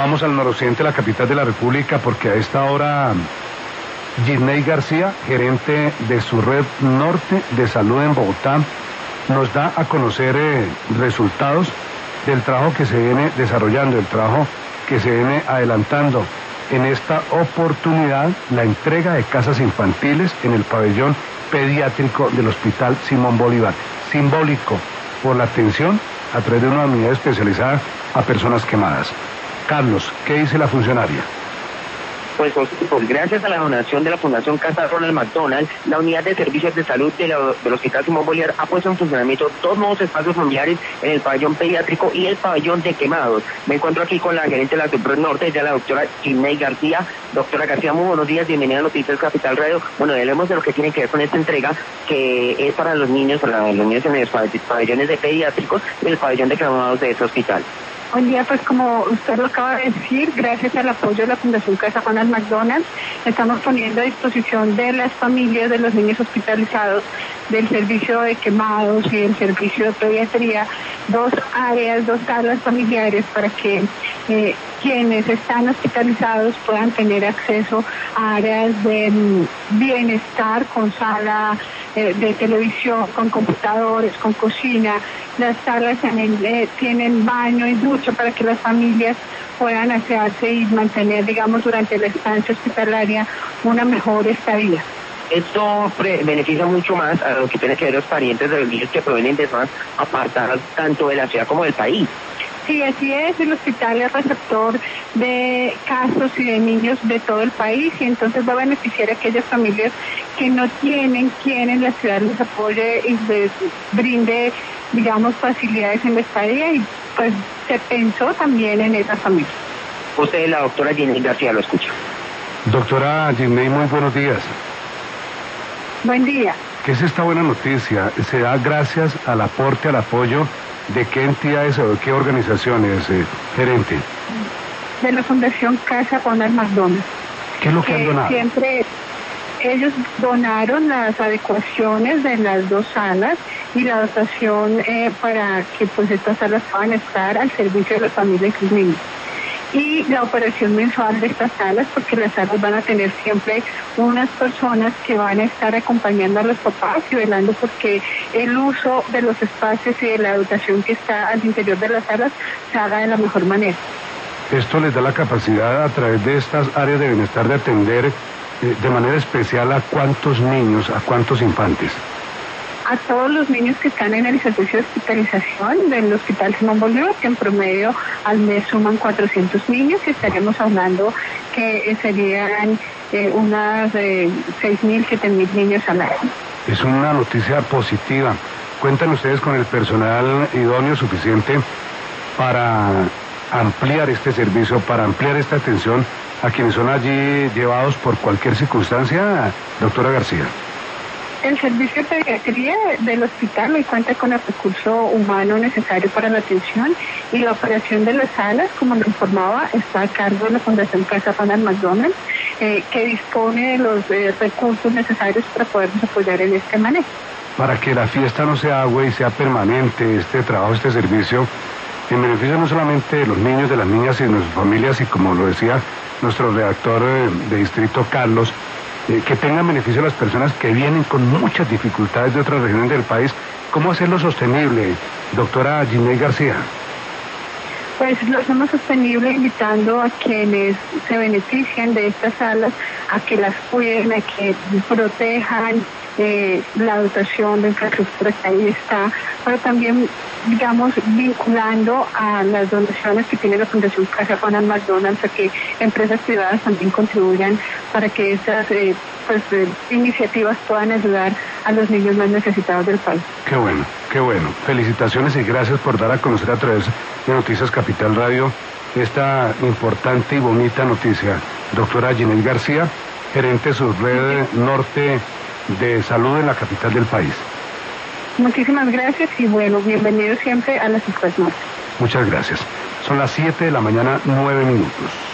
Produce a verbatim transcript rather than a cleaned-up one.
Vamos al noroccidente de la capital de la República porque a esta hora Gisney García, gerente de su red norte de salud en Bogotá, nos da a conocer eh, resultados del trabajo que se viene desarrollando, el trabajo que se viene adelantando. En esta oportunidad, la entrega de casas infantiles en el pabellón pediátrico del Hospital Simón Bolívar, simbólico por la atención a través de una unidad especializada a personas quemadas. Carlos, ¿qué dice la funcionaria? Pues, pues gracias a la donación de la Fundación Casa Ronald McDonald, la unidad de servicios de salud de la, del Hospital Simón Bolívar ha puesto en funcionamiento dos nuevos espacios familiares en el pabellón pediátrico y el pabellón de quemados. Me encuentro aquí con la gerente de la Subred Norte, ya la doctora Gisney García. Doctora García, muy buenos días, bienvenida a Noticias Capital Radio. Bueno, hablemos de lo que tiene que ver con esta entrega, que es para los niños, para los niños en los pabellones de pediátricos y el pabellón de quemados de ese hospital. Buen día, pues como usted lo acaba de decir, gracias al apoyo de la Fundación Casa Ronald McDonald, estamos poniendo a disposición de las familias de los niños hospitalizados del servicio de quemados y del servicio de pediatría, dos áreas, dos salas familiares para que eh, quienes están hospitalizados puedan tener acceso a áreas de um, bienestar con sala eh, de televisión, con computadores, con cocina. Las salas también eh, tienen baño y ducha para que las familias puedan asearse y mantener, digamos, durante la estancia hospitalaria una mejor estadía. Esto beneficia mucho más a lo que tiene que ver los parientes de los niños que provienen de zonas apartadas tanto de la ciudad como del país. Sí, así es, el hospital es receptor de casos y de niños de todo el país y entonces va a beneficiar a aquellas familias que no tienen quien en la ciudad les apoye y les brinde, digamos, facilidades en la estadía y pues se pensó también en esas familias. Usted, la doctora Gisney García, lo escucha. Doctora Gisney, muy buenos días. Buen día. ¿Qué es esta buena noticia? Se da gracias al aporte, al apoyo de qué entidades o de qué organizaciones, eh, gerente. De la Fundación Casa Ronald McDonald. ¿Qué es lo que eh, han donado? Siempre ellos donaron las adecuaciones de las dos salas y la dotación eh, para que pues estas salas puedan estar al servicio de las familias y los niños. Y la operación mensual de estas salas, porque las salas van a tener siempre unas personas que van a estar acompañando a los papás y velando porque el uso de los espacios y de la dotación que está al interior de las salas se haga de la mejor manera. Esto les da la capacidad a través de estas áreas de bienestar de atender eh, de manera especial a cuántos niños, a cuántos infantes. A todos los niños que están en el servicio de hospitalización del Hospital Simón Bolívar, que en promedio al mes suman cuatrocientos niños, y estaríamos hablando que serían eh, unas eh, seis mil, siete mil niños al año. Es una noticia positiva. ¿Cuentan ustedes con el personal idóneo suficiente para ampliar este servicio, para ampliar esta atención a quienes son allí llevados por cualquier circunstancia, doctora García? El servicio de pediatría del hospital hoy cuenta con el recurso humano necesario para la atención y la operación de las salas, como lo informaba, está a cargo de la Fundación Casa Ronald McDonald, eh, que dispone de los eh, recursos necesarios para podernos apoyar en este manejo. Para que la fiesta no sea agua y sea permanente, este trabajo, este servicio, en beneficio no solamente de los niños, de las niñas y de sus familias, y como lo decía nuestro redactor eh, de distrito, Carlos, Eh, que tengan beneficio a las personas que vienen con muchas dificultades de otras regiones del país. ¿Cómo hacerlo sostenible, doctora Gisney García? Pues lo hacemos sostenible invitando a quienes se benefician de estas salas a que las cuiden, a que protejan eh, la dotación de infraestructura que ahí está, pero también, digamos, vinculando a las donaciones que tiene la Fundación Casa Ronald McDonald, a que empresas privadas también contribuyan para que estas eh, pues, eh, iniciativas puedan ayudar a los niños más necesitados del país. Qué bueno, qué bueno. Felicitaciones y gracias por dar a conocer a través de Noticias Capital Radio esta importante y bonita noticia. Doctora Gisney García, gerente de su red norte de salud en la capital del país. Muchísimas gracias y bueno, bienvenido siempre a las Subred Norte. Muchas gracias. Son las siete de la mañana, nueve minutos.